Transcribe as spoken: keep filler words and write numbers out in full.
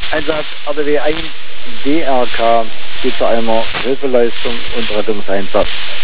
Einsatz R D W eins D R K, bitte einmal Hilfeleistung und Rettungseinsatz.